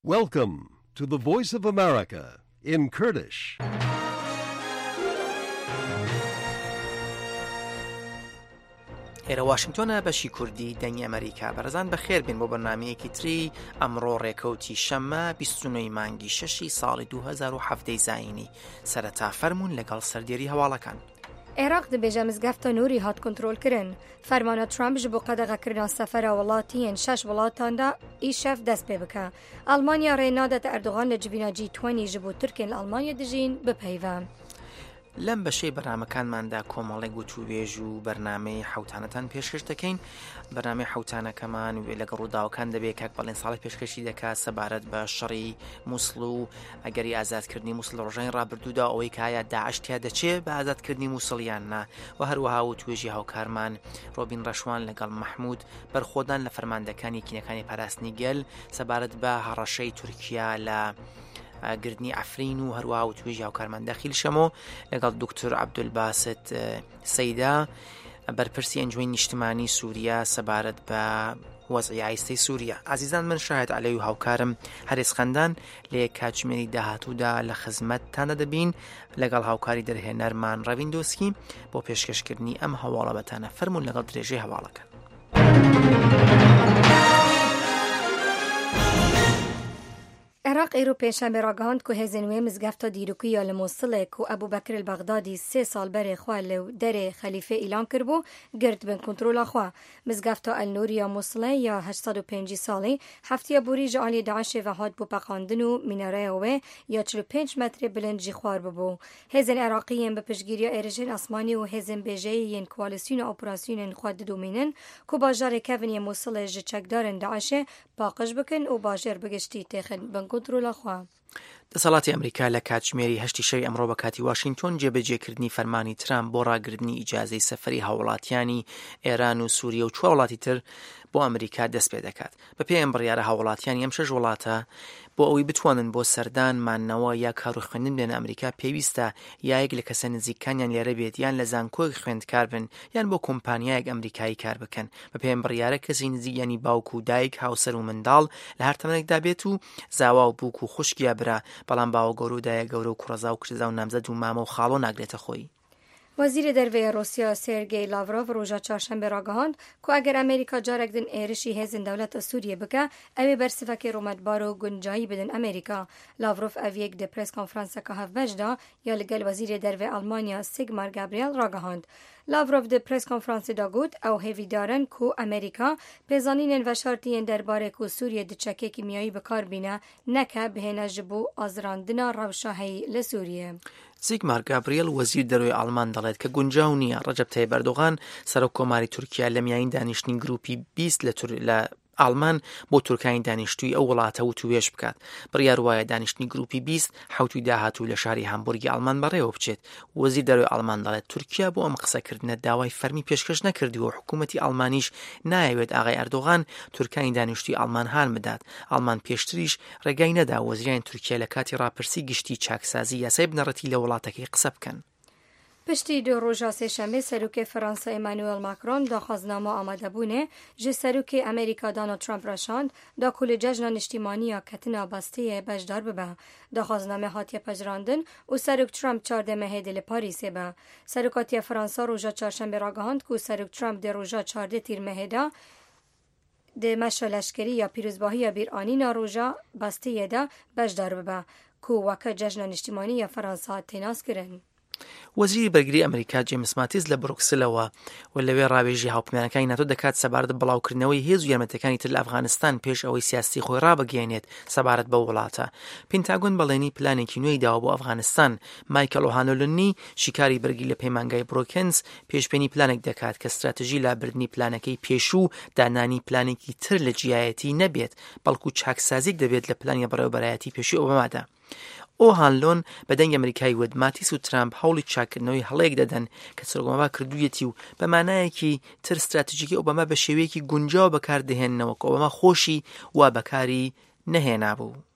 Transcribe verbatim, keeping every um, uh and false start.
Welcome to the Voice of America in Kurdish. ئێرە واشنگتۆنە بەشی کوردی دەنگی ئەمریکا بەرەزان بەخێر بێن بۆ بەرنامەیەکی تری ئەمڕۆ ڕێکەوتی شەممە بیست و نۆی مانگی شەشی ساڵی دوو هەزار و هەفدەی زاینی سەرەتا فەرموون لەگەڵ سەردێری هەواڵەکان. عێراق دەبێژە مزگەفتە نووری هات کۆنترۆلکردن. فەرمانە ترامپ ji بۆ قەدەغەکردنا سەفەرە وڵاتیان شەش وڵاتاندا ئیشەف دەست پێ بکە. ئەڵمانیا ڕێنادەتە ئەردوغان لە جبینە جی توێنتی ji بۆ تورکێن لە ئەڵمانیا دژین بپەیوە. لەم بەشەی بەرنامەکانماندا کۆمەڵێک گوتوبێژ و بەرنامەی حەوتانەتان پێشکەش دەکەین. بەرنامەی حەوتانەکەمان لەگەڵ ڕووداوەکان دەبێت کاک بەڵێن ساڵی پێشکەشی دەکات سەبارەت بە شەڕی مووسڵ و ئەگەری ئازادکردنی مووسڵ لە ڕۆژانی ڕابردوودا ئەوەی کایە داعشتیا دەچێت بە ئازادکردنی مووسڵیان نا و هەروەها و توێژی هاوکارمان ڕۆبین ڕەشوان لەگەڵ مححمود بەرخۆدان لە فەرماندەکانی کینەکانی پاراستنی گەل سەبارەت بە هەڕەشەی تورکیا لە گردنی ئەفرین و هەروەها و توێژی هاوکارمان دەخیل شەمۆ لەگەڵ دکتۆر عەبدولباست سەیدا بەرپرسی ئەنجومەی نیشتیمانی سووریا سەبارەت بە وەزعی ئایستەی سووریا. عزیزان من شاهد عەلەوی و هاوکارم هەرێز خەندان لە کاتژمێری داهاتوودا لە خزمەتتانە دەبین لەگەڵ هاوکاری دەرهێنەرمان ڕەڤین دۆسکی بۆ پێشکەشکردنی ئەم هەواڵە بەتانە فەرموون لەگەڵ درێژەی هەواڵەکان. عێراق ئێرۆ پێشەمبێ ڕاگەهاند کو هێزên wê mizgefta dîrokiya li Mosilê ku Ebu Bekir el-Bexdadî sê sal berê xwe li derê xelîfê îlan kiribû girt bin kontrola xwe. Mizgefta El-Nûr ya Mosilê ya heşt sed û pêncî salî heftiya borî ji aliyê Daişê ve hat bû peqandin û mînareya wê ya çil û pênc metrê bilind jî xwar bibû. Hêzên Iraqî bi piştgiriya êrişên asmanî û hêzên bêjeyî yên koalîsyona operasyonên xwe didomînin ku bajarê kevin yê Mosilê ji çekdarên Daişê paqij bikin û bajêr bigiştî têxin bin kontrola xwe. دەسەڵاتی ئەمریکا لە کاتژمێری هەشتی شەوی ئەمڕۆ بە کاتی واشنگتۆن جێبەجێکردنی فەرمانی ترامپ بۆ ڕاگرتنی ئیجازەی سەفەری هاوڵاتیانی ئێران و سووریا و چوار وڵاتی تر بۆ ئەمریکا دەست پێ دەکات. بەپێی ئەم بڕیارە هاوڵاتیانی ئەم شەش وڵاتە بۆ ئەوەی بتوانن بۆ سەردان مانەوە یا کاروخوێندن بێنە ئەمریکا پێویستە یایەک لە کەسە نزیکانیان لێرە بێت یان لە زانکۆی خوێندکار بن یان بۆ کۆمپانیایەک ئەمریکایی کار بکەن. بەپێی ئەم بڕیارە کەسی نزیک ینی باوک و دایک هاوسەر و منداڵ لە هەر تەمەنێکدا بێت و زاوا و بووک و خوشکیا برا بەڵام باوە گەورە و دایە گەورە و کوڕەزا و کشتزا و نامزەد و مامە و خاڵۆ ناگرێتە خۆی. وەزیرە دەرەوەی رووسیا سێرگێی لاڤرۆڤ ڕۆژە چوارشەمبێ ڕاگەهاند کو ئەگەر ئەمریکا جارێک دن ئێرشی هێزن دەولەتە سووریە بکە ئەوێ بەرسڤەکی ڕۆمەتبار و گونجایی بدن ئەمریکا. لاڤرۆڤ ئەڤیەک دە پرێس کۆنفرانسەکە هەڤبەشدا یا لەگەل وەزیرێ دەرەوەی ئەڵمانیا سیگمار گابریێل ڕاگەهاند. لاڤرۆڤ دە پرێس کۆنفرانسێدا گوت ئەو هێویدارن کو ئەمریکا پێزانینên veşartiyên derbarê ku Sûriye di çekê kîmyayî bikarbîne neke bihêne ji bo azirandina rewşa heyî li Sûriye. سیگمار گابریێل وەزیر دەرەوەی ئەڵمان دەڵێت کە گونجاو نییە ڕەجەب تایب ئەردۆغان سەرۆک کۆماری تورکیا لە میانین دانیشتنی گروپی بیست لە ئەڵمان بۆ تورکانی دانیشتووی ئەو وڵاتە و توێش بکات. بڕیار وایە دانیشتنی گروپی بیست حوتوی داهاتوو لە شاری هامبورگی ئەڵمان بەڕێوە بچێت. وەزیر دەرەوەی ئەڵمان دەڵێت تورکیا بۆ ئەم قسەکردنە داوای فەرمی پێشکەش نەکردووە و حکوومەتی ئەڵمانیش نایەوێت ئاغای ئەردۆغان تورکانی دانیشتووی ئەڵمان هان بدات. ئەڵمان پێشتریش ڕێگای نەدا وەزیرانی تورکیا لە کاتی ڕاپرسی گشتی چاکسازی یاسای بنەڕەتی لە وڵاتەکەی قسە بکەن. پشتی دو ڕۆژە سێشەمبێ سەرۆکێ فەرەنسا ئێمانوئێل ماکرۆن داخوازنامە ئامادەبوونێ ji serokê Amerîka Donald Trump reşand da ku li cejna niştîmaniya ketina bastiyê bejdar bibe. Daxwazname hatiye pejrandin û serok Trump çardê mehêdê li Parîsê be. Serokatiya Fransa roja çarşembê ragihand ku serok Trump dê roja çardê tîr mehêda dê meşa leşkerî ya pîrozbahiya bîranîna roja bastiyê de bejdar bibe ku weke cejna niştîmanî ya Fransa tênas kirin. وەزیری بەرگری ئەمریکا جێمس ماتیز لە بروکسلەوە و لەوێ ڕاوێژی هاوپەیمانەکانی ناتۆ دەکات سەبارەت بڵاوکردنەوەی هێز و یارمەتیەکانی تر لە ئەفغانستان پێش ئەوەی سیاسی خۆی ڕابگەیەنێت سەبارەت بە وڵاتە. پێنتاگۆن بەڵێنی پلانێکی نوێی داوە بۆ ئەفغانستان. مایکل ئۆهانۆلنی شیکاری بەرگری لە پەیمانگای بروکنز پێشبینی پلانێک دەکات کە استراتژی لابردنی پلانەکەی پێشوو دانانی پلانێکی تر لە جیایەتی نەبێت بەڵکو چاکسازیک دەبێت لە پلانی بەڕێوەبەرایەتی پێشووی ئۆبامادا. ئۆهانلۆن بە دەنگ ئەمریکای وت ماتیس و ترامپ هەوڵی چاکردنەوەی هەڵەیەک دەدەن کە سەرۆکۆمەبا کردوویەتی و بە مانایەکی تر استراتیژیکی ئۆباما بە شێوەیەکی گونجاو بەکاردەهێننەوە کە ئۆباما خۆشی وا بەکاری نەهێنابوو.